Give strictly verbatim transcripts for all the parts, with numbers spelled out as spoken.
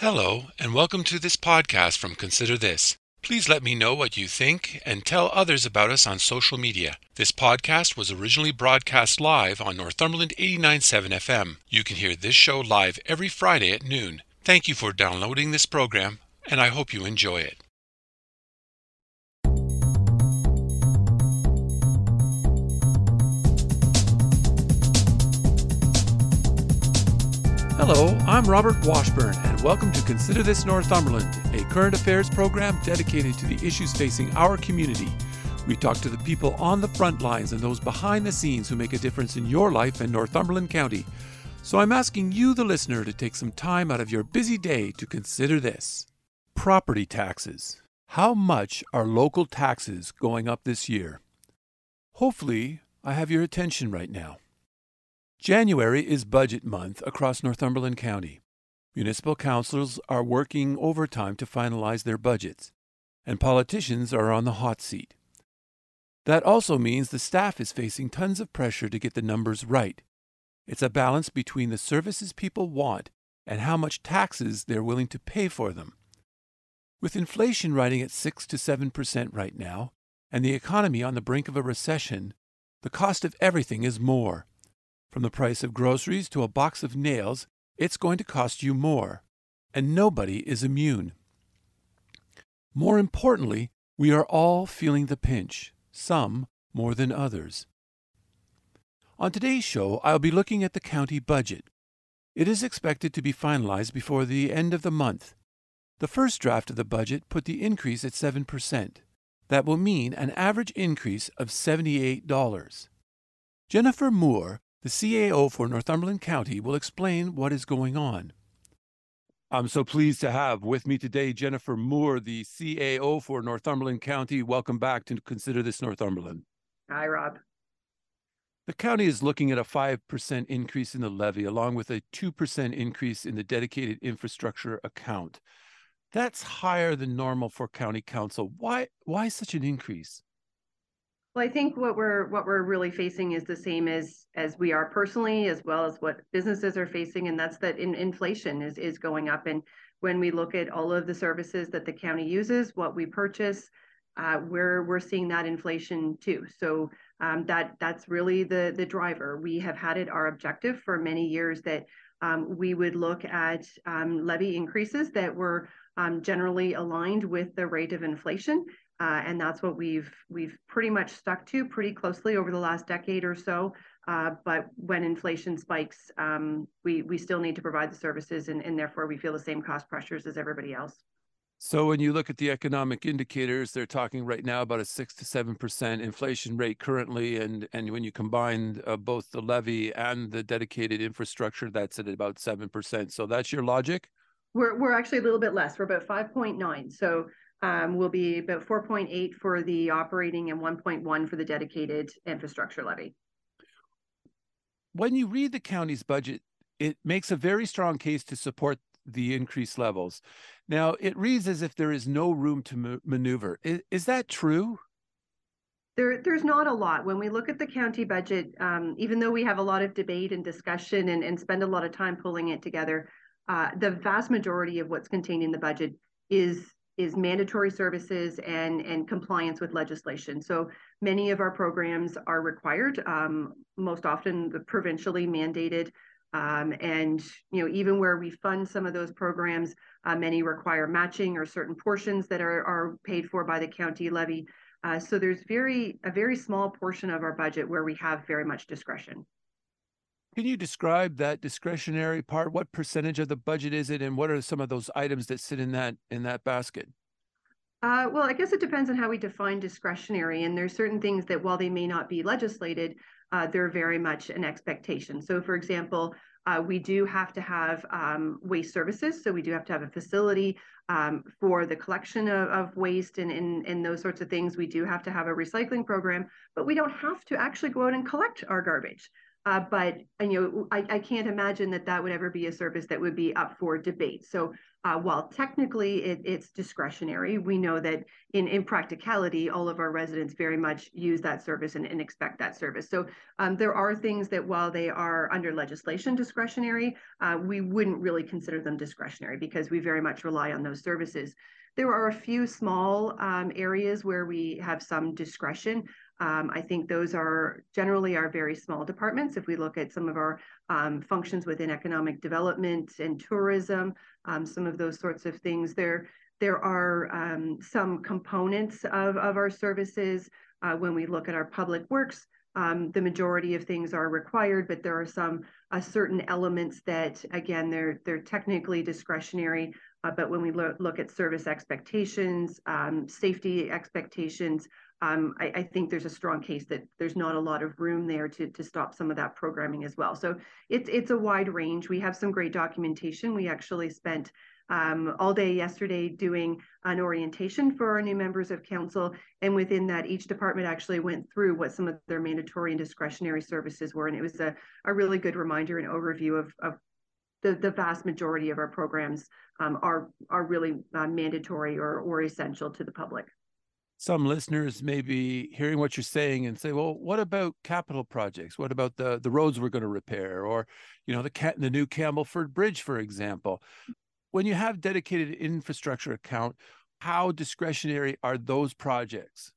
Hello, and welcome to this podcast from Consider This. Please let me know what you think and tell others about us on social media. This podcast was originally broadcast live on Northumberland eighty-nine point seven F M. You can hear this show live every Friday at noon. Thank you for downloading this program, and I hope you enjoy it. Hello, I'm Robert Washburn, and welcome to Consider This Northumberland, a current affairs program dedicated to the issues facing our community. We talk to the people on the front lines and those behind the scenes who make a difference in your life in Northumberland County. So I'm asking you, the listener, to take some time out of your busy day to consider this. Property taxes. How much are local taxes going up this year? Hopefully, I have your attention right now. January is budget month across Northumberland County. Municipal councils are working overtime to finalize their budgets, and politicians are on the hot seat. That also means the staff is facing tons of pressure to get the numbers right. It's a balance between the services people want and how much taxes they're willing to pay for them. With inflation riding at six to seven percent right now, and the economy on the brink of a recession, the cost of everything is more. From the price of groceries to a box of nails, it's going to cost you more, and nobody is immune. More importantly, we are all feeling the pinch, some more than others. On today's show, I'll be looking at the county budget. It is expected to be finalized before the end of the month. The first draft of the budget put the increase at seven percent. That will mean an average increase of seventy-eight dollars. Jennifer Moore, the C A O for Northumberland County, will explain what is going on. I'm so pleased to have with me today Jennifer Moore, the C A O for Northumberland County. Welcome back to Consider This Northumberland. Hi, Rob. The county is looking at a five percent increase in the levy, along with a two percent increase in the dedicated infrastructure account. That's higher than normal for county council. Why, why such an increase? Well, I think what we're what we're really facing is the same as as we are personally, as well as what businesses are facing, and that's that in, inflation is is going up. And when we look at all of the services that the county uses, what we purchase, uh, we're we're seeing that inflation too. So um, that that's really the the driver. We have had it our objective for many years that um, we would look at um, levy increases that were um, generally aligned with the rate of inflation. Uh, and that's what we've we've pretty much stuck to pretty closely over the last decade or so. Uh, but when inflation spikes, um, we we still need to provide the services, and, and therefore we feel the same cost pressures as everybody else. So when you look at the economic indicators, they're talking right now about a six to seven percent inflation rate currently, and and when you combine uh, both the levy and the dedicated infrastructure, that's at about seven percent. So that's your logic? We're we're actually a little bit less. We're about five point nine. So. Um, will be about four point eight for the operating and one point one for the dedicated infrastructure levy. When you read the county's budget, it makes a very strong case to support the increased levels. Now, it reads as if there is no room to ma- maneuver. Is, is that true? There, there's not a lot. When we look at the county budget, um, even though we have a lot of debate and discussion and, and spend a lot of time pulling it together, uh, the vast majority of what's contained in the budget is is mandatory services and, and compliance with legislation. So many of our programs are required, um, most often the provincially mandated. Um, and you know, even where we fund some of those programs, uh, many require matching or certain portions that are, are paid for by the county levy. Uh, so there's very a very small portion of our budget where we have very much discretion. Can you describe that discretionary part? What percentage of the budget is it, and what are some of those items that sit in that in that basket? Uh, well, I guess it depends on how we define discretionary. And there's certain things that, while they may not be legislated, uh, they're very much an expectation. So, for example, uh, we do have to have um, waste services. So we do have to have a facility um, for the collection of, of waste and, and, and those sorts of things. We do have to have a recycling program, but we don't have to actually go out and collect our garbage. Uh, but you know, I, I can't imagine that that would ever be a service that would be up for debate. So uh, while technically it, it's discretionary, we know that in, in practicality, all of our residents very much use that service and, and expect that service. So um, there are things that while they are under legislation discretionary, uh, we wouldn't really consider them discretionary because we very much rely on those services. There are a few small um, areas where we have some discretion. Um, I think those are generally our very small departments. If we look at some of our um, functions within economic development and tourism, um, some of those sorts of things, there, there are um, some components of, of our services. Uh, when we look at our public works, um, the majority of things are required, but there are some uh, certain elements that, again, they're, they're technically discretionary. Uh, but when we lo look at service expectations, um, safety expectations, um, I, I think there's a strong case that there's not a lot of room there to, to stop some of that programming as well. So it's, it's a wide range. We have some great documentation. We actually spent um, all day yesterday doing an orientation for our new members of council. And within that, each department actually went through what some of their mandatory and discretionary services were. And it was a, a really good reminder and overview of, of The, the vast majority of our programs um, are are really uh, mandatory or, or essential to the public. Some listeners may be hearing what you're saying and say, well, what about capital projects? What about the, the roads we're going to repair, or, you know, the, the new Campbellford Bridge, for example? When you have dedicated infrastructure account, how discretionary are those projects?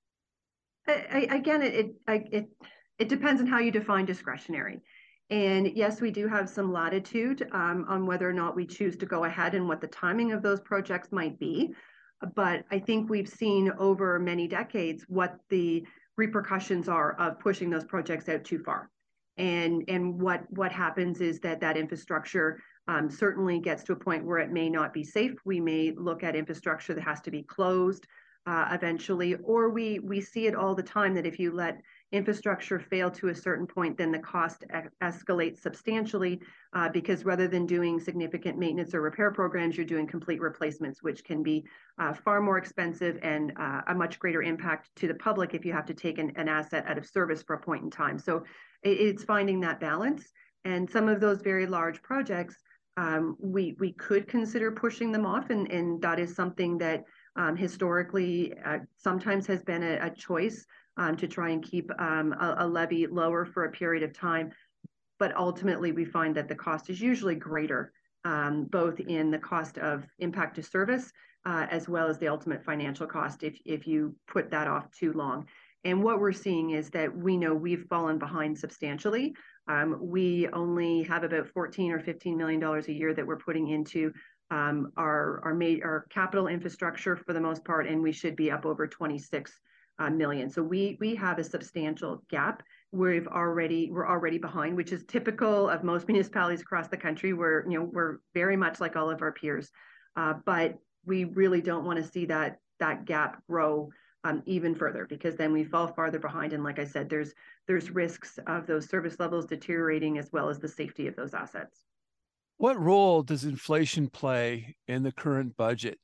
I, I, again, it, it, it, it depends on how you define discretionary. And yes, we do have some latitude um, on whether or not we choose to go ahead and what the timing of those projects might be. But I think we've seen over many decades what the repercussions are of pushing those projects out too far. And, and what, what happens is that that infrastructure um, certainly gets to a point where it may not be safe. We may look at infrastructure that has to be closed uh, eventually, or we, we see it all the time that if you let infrastructure fail to a certain point, then the cost escalates substantially uh, because rather than doing significant maintenance or repair programs, you're doing complete replacements, which can be uh, far more expensive and uh, a much greater impact to the public if you have to take an, an asset out of service for a point in time. So it's finding that balance. And some of those very large projects, um, we, we could consider pushing them off, and, and that is something that um, historically uh, sometimes has been a, a choice Um, to try and keep um, a, a levy lower for a period of time. But ultimately, we find that the cost is usually greater, um, both in the cost of impact to service, uh, as well as the ultimate financial cost if, if you put that off too long. And what we're seeing is that we know we've fallen behind substantially. Um, we only have about fourteen or fifteen million dollars a year that we're putting into um, our, our, our capital infrastructure for the most part, and we should be up over twenty-six Uh, million. So we we have a substantial gap. We've already we're already behind, which is typical of most municipalities across the country. We're you know we're very much like all of our peers, uh, but we really don't want to see that that gap grow um, even further, because then we fall farther behind. And like I said, there's there's risks of those service levels deteriorating as well as the safety of those assets. What role does inflation play in the current budget?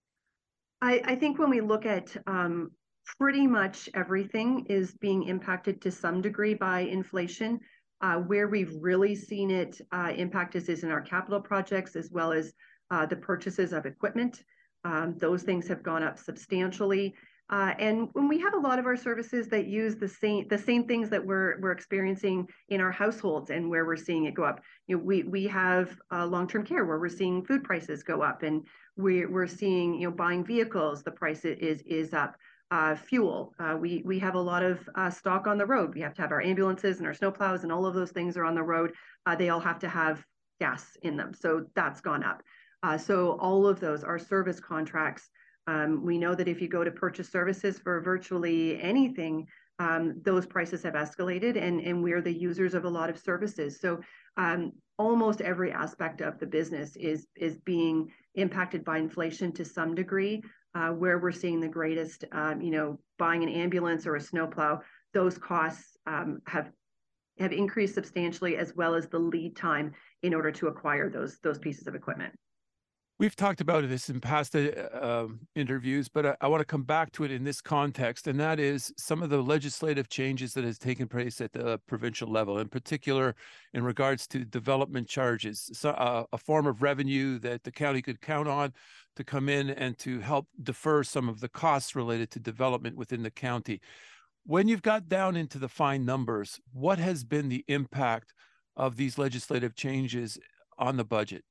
I, I think when we look at um, pretty much everything is being impacted to some degree by inflation. Uh, where we've really seen it uh, impact us is in our capital projects, as well as uh, the purchases of equipment. Um, those things have gone up substantially. Uh, and when we have a lot of our services that use the same the same things that we're we're experiencing in our households, and where we're seeing it go up. You know, we we have uh, long-term care where we're seeing food prices go up, and we we're seeing you know buying vehicles, the price is is up. Uh, fuel. Uh, we we have a lot of uh, stock on the road. We have to have our ambulances and our snowplows, and all of those things are on the road. Uh, they all have to have gas in them, so that's gone up. Uh, so all of those are service contracts. Um, we know that if you go to purchase services for virtually anything, um, those prices have escalated, and and we're the users of a lot of services. So um, almost every aspect of the business is is being impacted by inflation to some degree. Uh, where we're seeing the greatest, um, you know, buying an ambulance or a snowplow, those costs um, have have increased substantially, as well as the lead time in order to acquire those those pieces of equipment. We've talked about this in past uh, um, interviews, but I, I want to come back to it in this context, and that is some of the legislative changes that has taken place at the provincial level, in particular in regards to development charges, so, uh, a form of revenue that the county could count on to come in and to help defer some of the costs related to development within the county. When you've got down into the fine numbers, what has been the impact of these legislative changes on the budget?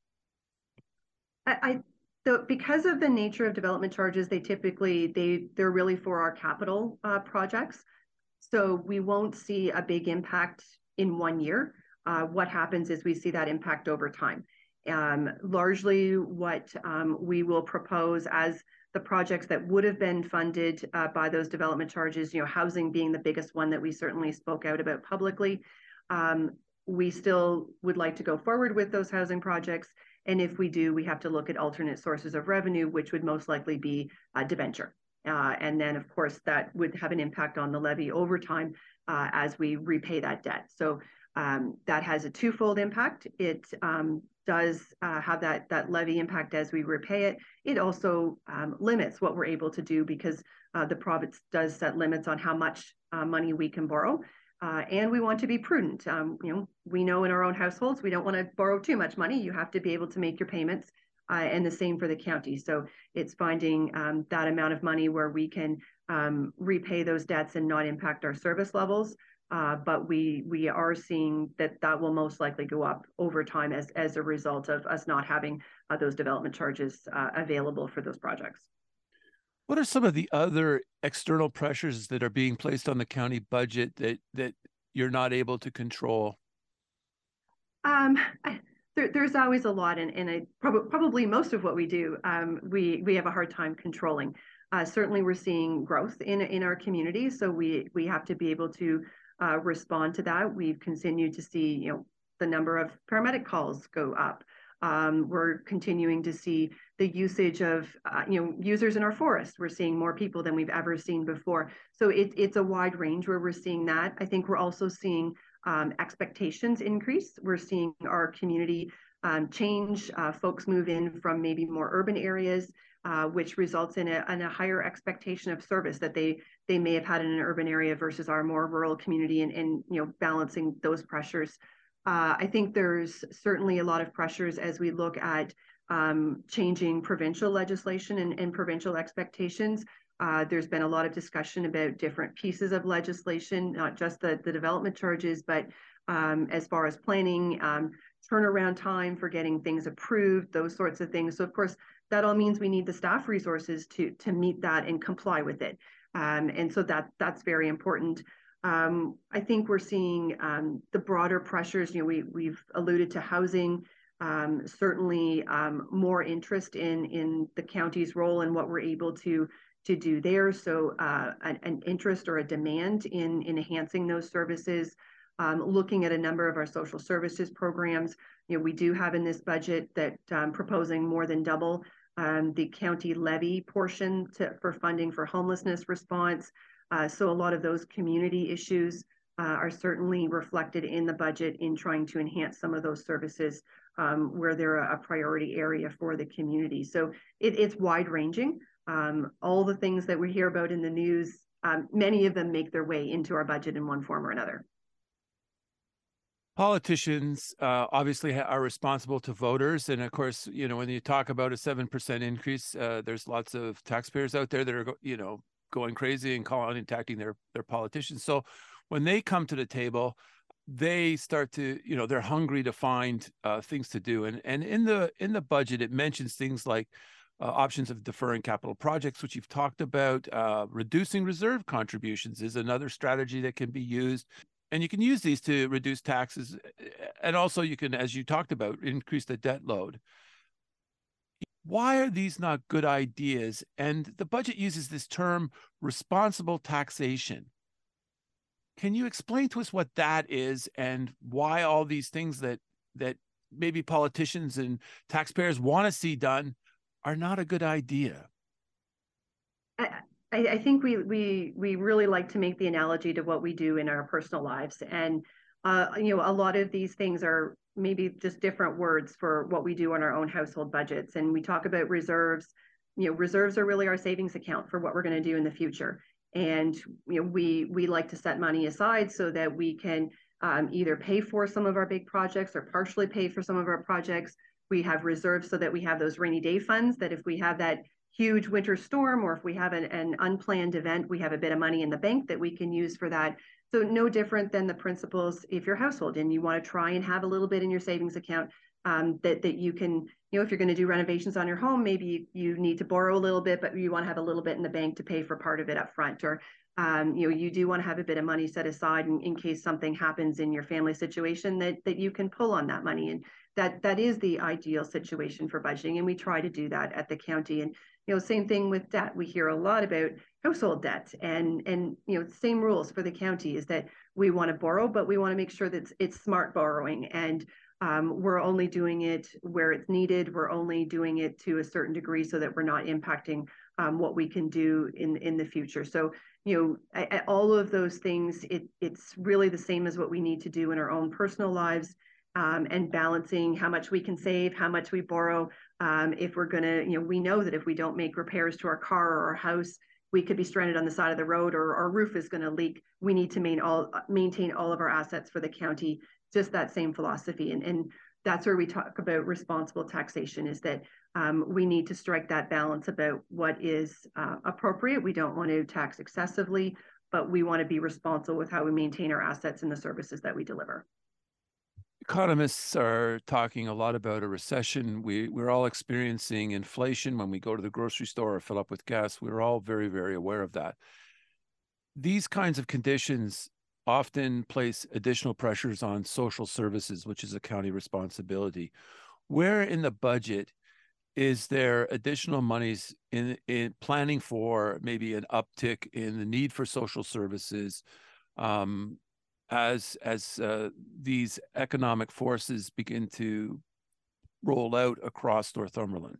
I, I so because of the nature of development charges, they typically they they're really for our capital uh, projects. So we won't see a big impact in one year. Uh, what happens is we see that impact over time. Um, largely, what um, we will propose as the projects that would have been funded uh, by those development charges, you know, housing being the biggest one that we certainly spoke out about publicly. Um, we still would like to go forward with those housing projects. And if we do, we have to look at alternate sources of revenue, which would most likely be a debenture. Uh, and then, of course, that would have an impact on the levy over time uh, as we repay that debt. So um, that has a twofold impact. It um, does uh, have that, that levy impact as we repay it. It also um, limits what we're able to do because uh, the province does set limits on how much uh, money we can borrow. Uh, and we want to be prudent. Um, you know, we know in our own households, we don't want to borrow too much money. You have to be able to make your payments, uh, and the same for the county. So it's finding um, that amount of money where we can um, repay those debts and not impact our service levels. Uh, but we we are seeing that that will most likely go up over time as as a result of us not having uh, those development charges uh, available for those projects. What are some of the other external pressures that are being placed on the county budget that that you're not able to control? Um, I, there, there's always a lot, and, and I, prob- probably most of what we do, um, we we have a hard time controlling. Uh, certainly, we're seeing growth in in our community, so we we have to be able to uh, respond to that. We've continued to see, you know, the number of paramedic calls go up. Um, we're continuing to see the usage of, uh, you know, users in our forest. We're seeing more people than we've ever seen before. So it, it's a wide range where we're seeing that. I think we're also seeing um, expectations increase. We're seeing our community um, change. Uh, folks move in from maybe more urban areas, uh, which results in a, in a higher expectation of service that they they may have had in an urban area versus our more rural community, and, and you know, balancing those pressures. Uh, I think there's certainly a lot of pressures as we look at um, changing provincial legislation and, and provincial expectations. Uh, there's been a lot of discussion about different pieces of legislation, not just the, the development charges, but um, as far as planning, um, turnaround time for getting things approved, those sorts of things. So of course, that all means we need the staff resources to, to meet that and comply with it. Um, and so that that's very important. Um, I think we're seeing um, the broader pressures. You know, we we've alluded to housing. Um, certainly, um, more interest in in the county's role and what we're able to to do there. So, uh, an, an interest or a demand in in enhancing those services. Um, looking at a number of our social services programs. You know, we do have in this budget that um, proposing more than double um, the county levy portion to, for funding for homelessness response. Uh, so a lot of those community issues uh, are certainly reflected in the budget in trying to enhance some of those services um, where they're a priority area for the community. So it, it's wide ranging. Um, all the things that we hear about in the news, um, many of them make their way into our budget in one form or another. Politicians uh, obviously are responsible to voters, and of course, you know, when you talk about a seven percent increase, uh, there's lots of taxpayers out there that are, you know, going crazy and calling and attacking their their politicians. So when they come to the table, they start to, you know, they're hungry to find uh, things to do. And and in the in the budget, it mentions things like uh, options of deferring capital projects, which you've talked about. Uh, reducing reserve contributions is another strategy that can be used. And you can use these to reduce taxes. And also you can, as you talked about, increase the debt load. Why are these not good ideas? And the budget uses this term responsible taxation. Can you explain to us what that is and why all these things that that maybe politicians and taxpayers want to see done are not a good idea? I, I think we we we really like to make the analogy to what we do in our personal lives, and uh, you know, a lot of these things are maybe just different words for what we do on our own household budgets. And we talk about reserves. You know, reserves are really our savings account for what we're going to do in the future. And you know, we we like to set money aside so that we can um, either pay for some of our big projects or partially pay for some of our projects. We have reserves so that we have those rainy day funds that if we have that huge winter storm or if we have an, an unplanned event, we have a bit of money in the bank that we can use for that. So no different than the principles if you're household and you want to try and have a little bit in your savings account um, that, that you can, you know, if you're going to do renovations on your home, maybe you, you need to borrow a little bit, but you want to have a little bit in the bank to pay for part of it up front. Or, um, you know, you do want to have a bit of money set aside in, in case something happens in your family situation that, that you can pull on that money. And that that is the ideal situation for budgeting. And we try to do that at the county. And, you know, same thing with debt. We hear a lot about household debt and, and, you know, same rules for the county is that we want to borrow, but we want to make sure that it's, it's smart borrowing. And um, we're only doing it where it's needed. We're only doing it to a certain degree so that we're not impacting um, what we can do in, in the future. So, you know, I, I, all of those things, it, it's really the same as what we need to do in our own personal lives. Um, and balancing how much we can save, how much we borrow. Um, if we're going to, you know, we know that if we don't make repairs to our car or our house, we could be stranded on the side of the road or our roof is going to leak. We need to main all, maintain all of our assets for the county, just that same philosophy. And, and that's where we talk about responsible taxation is that um, we need to strike that balance about what is uh, appropriate. We don't want to tax excessively, but we want to be responsible with how we maintain our assets and the services that we deliver. Economists are talking a lot about a recession. We, we're all experiencing inflation when we go to the grocery store or fill up with gas. We're all very, very aware of that. These kinds of conditions often place additional pressures on social services, which is a county responsibility. Where in the budget is there additional monies in, in planning for maybe an uptick in the need for social services um, as as uh, these economic forces begin to roll out across Northumberland?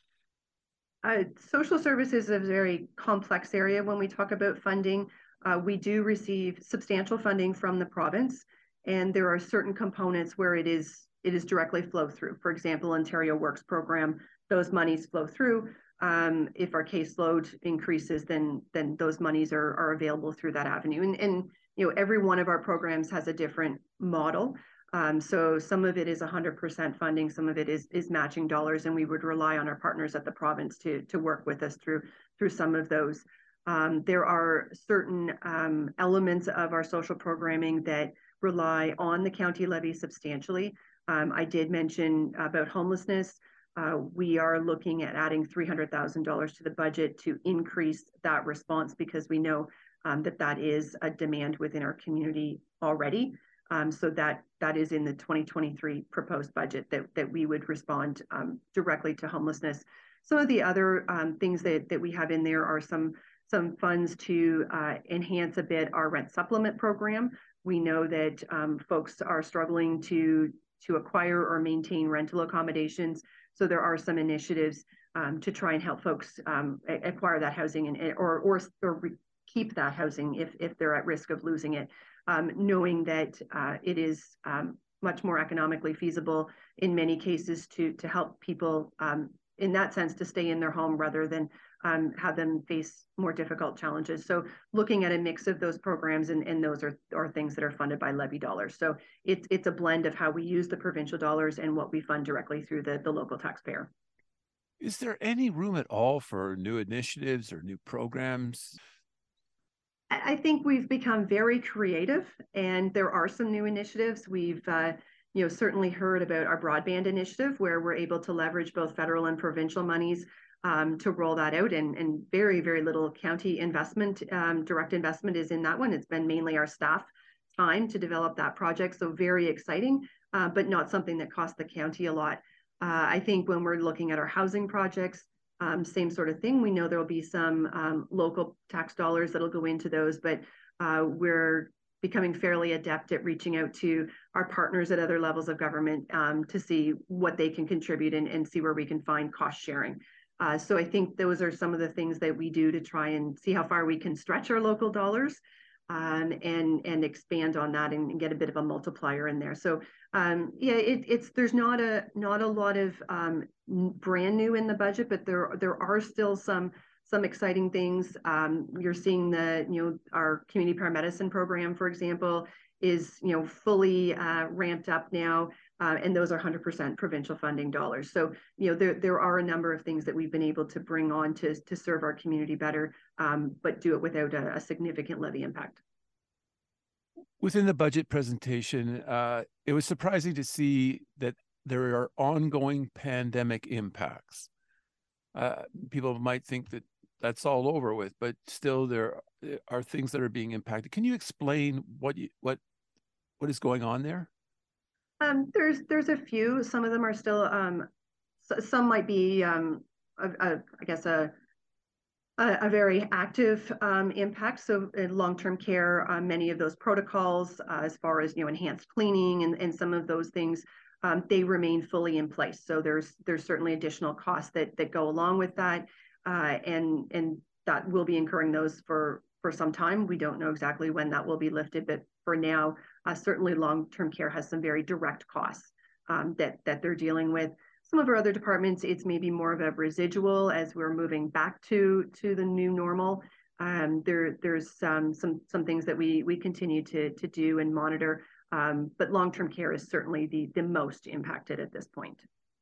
Uh, social services is a very complex area when we talk about funding. Uh, we do receive substantial funding from the province, and there are certain components where it is it is directly flow through. For example, Ontario Works program, those monies flow through. Um, if our caseload increases, then then those monies are, are available through that avenue. And, and you know, every one of our programs has a different model. Um, so some of it is one hundred percent funding, some of it is is matching dollars, and we would rely on our partners at the province to to work with us through through some of those. Um, there are certain um, elements of our social programming that rely on the county levy substantially. Um, I did mention about homelessness. Uh, we are looking at adding three hundred thousand dollars to the budget to increase that response because we know um, that that is a demand within our community already. Um, so that that is in the twenty twenty-three proposed budget that, that we would respond um, directly to homelessness. Some of the other um, things that, that we have in there are some, some funds to uh, enhance a bit our rent supplement program. We know that um, folks are struggling to, to acquire or maintain rental accommodations. So there are some initiatives um, to try and help folks um, acquire that housing and or or, or keep that housing if, if they're at risk of losing it. Um, knowing that uh, it is um, much more economically feasible in many cases to to help people um, in that sense to stay in their home rather than um, have them face more difficult challenges. So looking at a mix of those programs and, and those are, are things that are funded by levy dollars. So it's it's a blend of how we use the provincial dollars and what we fund directly through the, the local taxpayer. Is there any room at all for new initiatives or new programs? I think we've become very creative, and there are some new initiatives. We've, uh, you know, certainly heard about our broadband initiative, where we're able to leverage both federal and provincial monies um, to roll that out, and, and very, very little county investment, um, direct investment is in that one. It's been mainly our staff time to develop that project, so very exciting, uh, but not something that cost the county a lot. Uh, I think when we're looking at our housing projects, Um, same sort of thing. We know there will be some um, local tax dollars that'll go into those, but uh, we're becoming fairly adept at reaching out to our partners at other levels of government um, to see what they can contribute and, and see where we can find cost sharing. Uh, so I think those are some of the things that we do to try and see how far we can stretch our local dollars. um, and and expand on that and, and get a bit of a multiplier in there. So um, yeah, it, it's there's not a not a lot of um, brand new in the budget, but there there are still some some exciting things. Um, you're seeing the you know our community paramedicine program, for example, is you know fully uh, ramped up now. Uh, and those are one hundred percent provincial funding dollars. So, you know, there there are a number of things that we've been able to bring on to, to serve our community better, um, but do it without a, a significant levy impact. Within the budget presentation, uh, it was surprising to see that there are ongoing pandemic impacts. Uh, people might think that that's all over with, but still there are things that are being impacted. Can you explain what you, what what is going on there? Um, there's there's a few. Some of them are still. Um, some might be. Um, a, a, I guess a a, a very active um, impact. So in long-term care, uh, many of those protocols, uh, as far as you know, enhanced cleaning and, and some of those things, um, they remain fully in place. So there's there's certainly additional costs that that go along with that, uh, and and that will be incurring those for for some time. We don't know exactly when that will be lifted, but for now, uh, certainly long-term care has some very direct costs um, that that they're dealing with. Some of our other departments, it's maybe more of a residual as we're moving back to to the new normal. Um, there there's um, some some things that we we continue to to do and monitor, um, but long-term care is certainly the the most impacted at this point.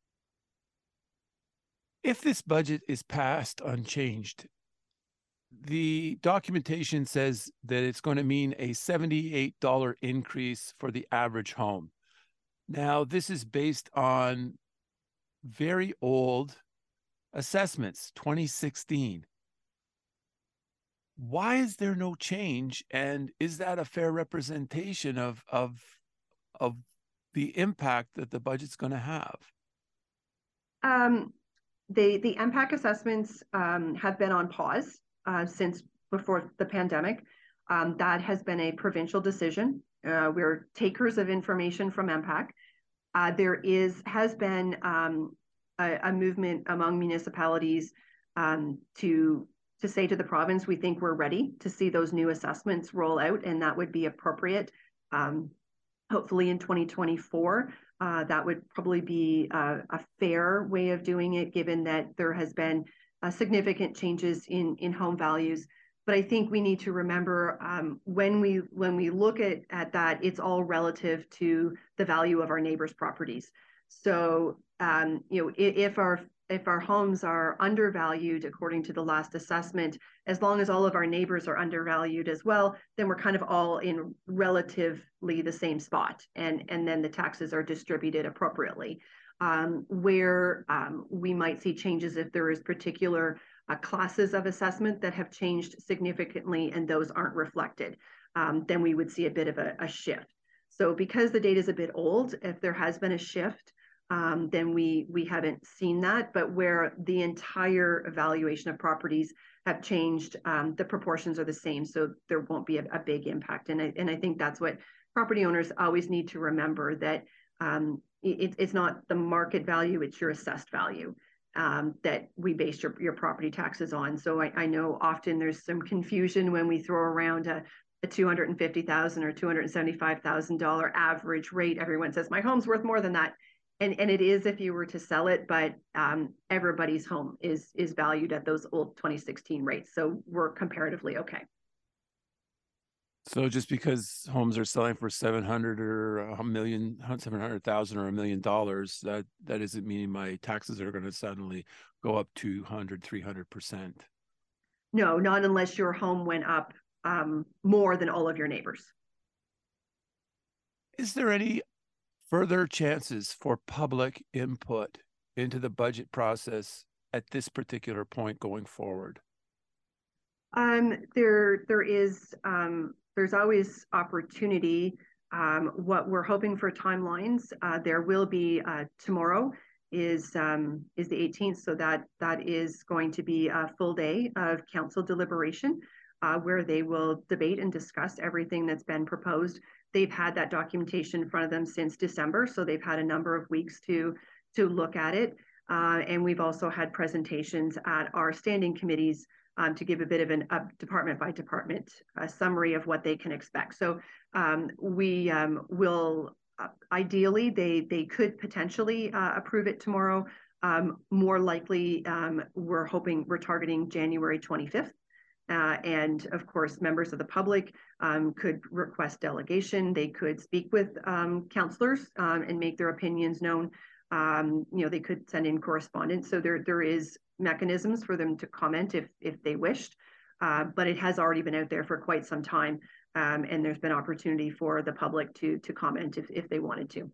If this budget is passed unchanged, the documentation says that it's going to mean a seventy-eight dollars increase for the average home. Now, this is based on very old assessments, twenty sixteen. Why is there no change? And is that a fair representation of, of, of the impact that the budget's going to have? Um, the, the M PAC assessments um, have been on pause uh, since before the pandemic. Um, that has been a provincial decision. Uh, we're takers of information from M PAC. Uh, there is has been um, a, a movement among municipalities um, to to say to the province, we think we're ready to see those new assessments roll out, and that would be appropriate. Um, hopefully in twenty twenty-four, uh, that would probably be a, a fair way of doing it, given that there has been uh, significant changes in in home values. But I think we need to remember um, when we when we look at, at that, it's all relative to the value of our neighbors' properties. So um, you know, if, if our if our homes are undervalued according to the last assessment, as long as all of our neighbors are undervalued as well, then we're kind of all in relatively the same spot, and and then the taxes are distributed appropriately. Um, where um, we might see changes if there is particular Uh, classes of assessment that have changed significantly and those aren't reflected, um, then we would see a bit of a, a shift. So because the data is a bit old, if there has been a shift, um, then we we haven't seen that. But where the entire evaluation of properties have changed, um, the proportions are the same, so there won't be a, a big impact. And I, and I think that's what property owners always need to remember, that um, it, it's not the market value, it's your assessed value. Um, that we base your, your property taxes on. So I, I know often there's some confusion when we throw around a, a two hundred fifty thousand dollars or two hundred seventy-five thousand dollars average rate. Everyone says my home's worth more than that. And, and it is if you were to sell it, but um, everybody's home is, is valued at those old twenty sixteen rates. So we're comparatively okay. So just because homes are selling for seven hundred or a million, seven hundred thousand or a million dollars, that that isn't meaning my taxes are going to suddenly go up two hundred, three hundred percent. No, not unless your home went up um, more than all of your neighbors. Is there any further chances for public input into the budget process at this particular point going forward? Um, there, there is, um, there's always opportunity. Um, what we're hoping for timelines, uh, there will be uh, tomorrow is um, is the eighteenth, so that that is going to be a full day of council deliberation, uh, where they will debate and discuss everything that's been proposed. They've had that documentation in front of them since December, so they've had a number of weeks to to look at it. Uh, and we've also had presentations at our standing committees um, to give a bit of an a department by department uh, summary of what they can expect. So um, we um, will uh, ideally they they could potentially uh, approve it tomorrow. Um, more likely, um, we're hoping we're targeting January twenty-fifth. Uh, and of course, members of the public um, could request delegation. They could speak with um, councillors um, and make their opinions known. Um, you know, they could send in correspondence. So there, there is mechanisms for them to comment if if they wished. Uh, but it has already been out there for quite some time, um, and there's been opportunity for the public to to comment if if they wanted to.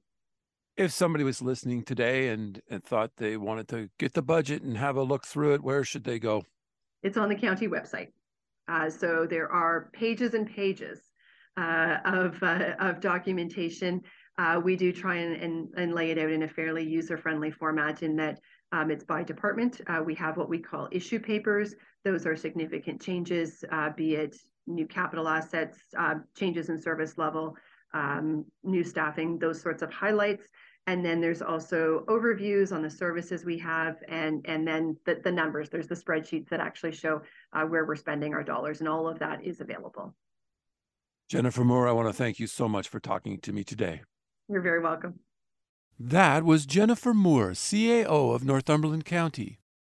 If somebody was listening today and, and thought they wanted to get the budget and have a look through it, where should they go? It's on the county website. Uh, so there are pages and pages uh, of, uh, of documentation. Uh, we do try and, and, and lay it out in a fairly user-friendly format in that um, it's by department. Uh, we have what we call issue papers. Those are significant changes, uh, be it new capital assets, uh, changes in service level, um, new staffing, those sorts of highlights. And then there's also overviews on the services we have, and, and then the, the numbers. There's the spreadsheets that actually show uh, where we're spending our dollars, and all of that is available. Jennifer Moore, I want to thank you so much for talking to me today. You're very welcome. That was Jennifer Moore, C A O of Northumberland County.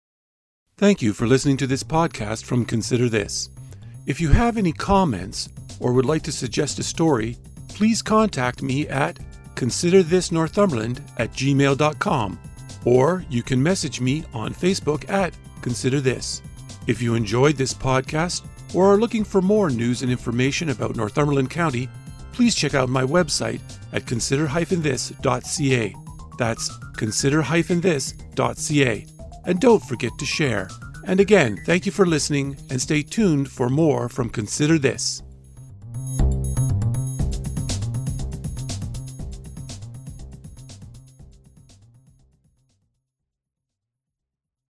Thank you for listening to this podcast from Consider This. If you have any comments or would like to suggest a story, please contact me at consider this northumberland at gmail dot com, or you can message me on Facebook at Consider This. If you enjoyed this podcast or are looking for more news and information about Northumberland County, please check out my website at consider dash this dot c a. That's consider dash this dot c a. And don't forget to share. And again, thank you for listening, and stay tuned for more from Consider This.